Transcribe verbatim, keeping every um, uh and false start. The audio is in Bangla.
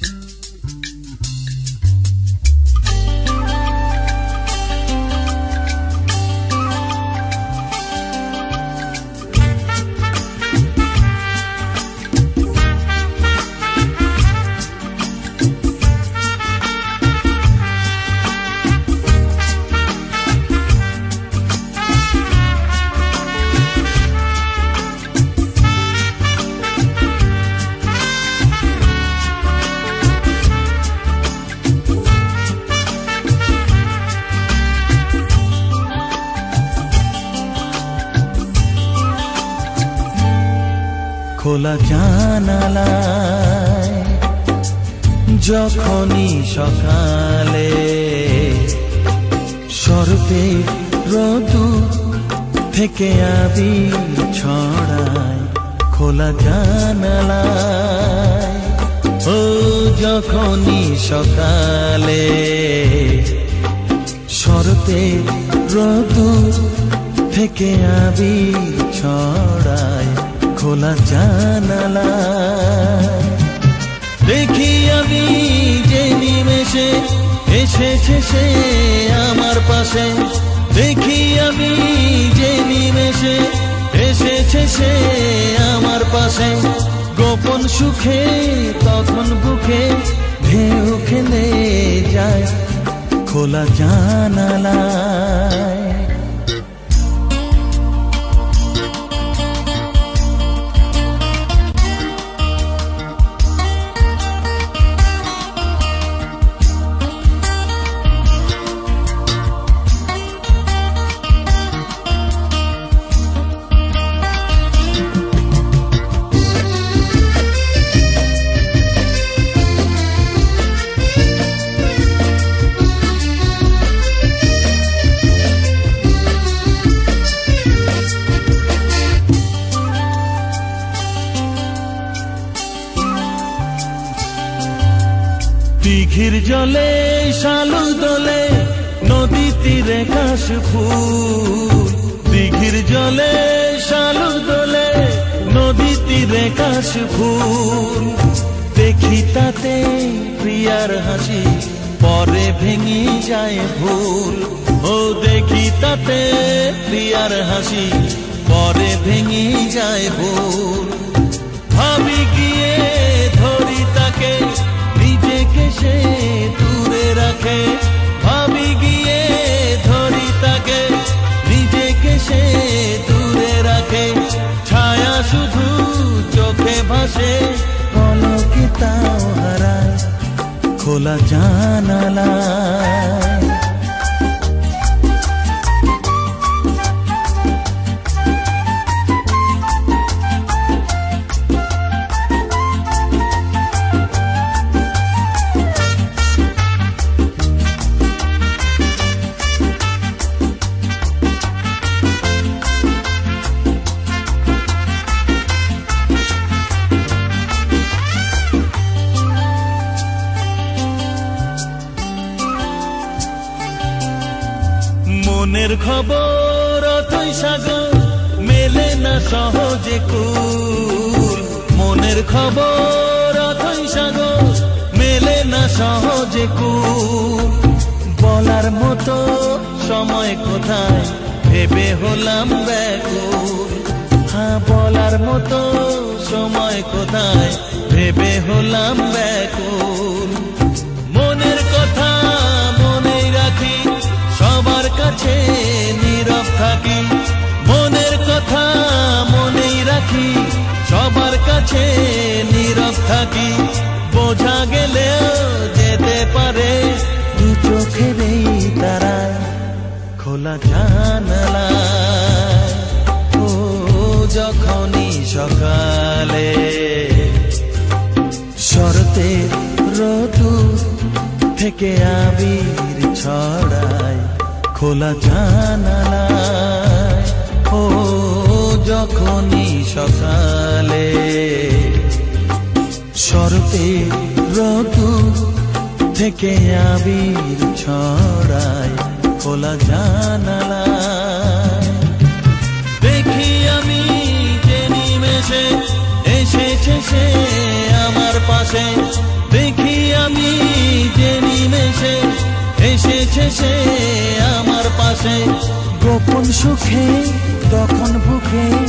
খোলা জানালায় যখনই সকালে সর্বে রোদুর থেকে আবির ছড়ায়। খোলা জানালায় ও যখনই সকালে সর্বে রোদুর থেকে আবির ছড়ায়। খোলা জানালায় দেখি আমি যে নিমেষে এসেছে সে আমার পাশে। দেখি আমি যে নিমেষে এসেছে সে আমার পাশে। গোপন সুখে তখন বুকে ঢেউ খেলে যায়। খোলা জানালায় দিঘির জলে শালু দোলে নদী তীরে কাশ ফুল। দিঘির জলে শালু দোলে নদী তীরে কাশ ফুল। দেখি তাতে প্রিয়ার হাসি পরে ভেঙে যায় ভুল। ও দেখি তাতে প্রিয়ার হাসি পরে ভেঙে যায় ভুল। ভাবি গিয়ে ধরি তাকে নিজেকে সে দূরে রাখে। ভাবি গিয়ে ধরি তাকে নিজেকে সে দূরে রাখে। ছায়া শুধু চোখে ভাসে পলকে তাও হারায়। খোলা জানালায় মনের খবর অথই সাগর মেলে না সহজে কুল। মনের খবর অথই সাগর মেলে না সহজে কুল। বলার মতো সময় কোথায় ভেবে হলাম ব্যাকুল। হ্যাঁ বলার মতো সময় কোথায় ভেবে হলাম ব্যাকুল। মনের কথা মনেই রাখি সবার কাছে নীরব থাকি। মনের কথা মনেই রাখি সবার কাছে নীরব থাকি। বোঝা গেলেও যেতে পারে দু চোখের এই তারায়। খোলা জানালায় ও যখনই সকালে শরতে রোদুর থেকে আবির ছড়ায়। খোলা জানালায় ও যখনই সকালে শরতে রোদুর থেকে আবির ছড়ায়। খোলা জানালায় দেখি আমি যে নিমেষে এসেছে সে আমার পাশে। দেখি আমি যে নিমেষে এসেছে সে আমার পাশে। গোপন সুখে তখন বুকে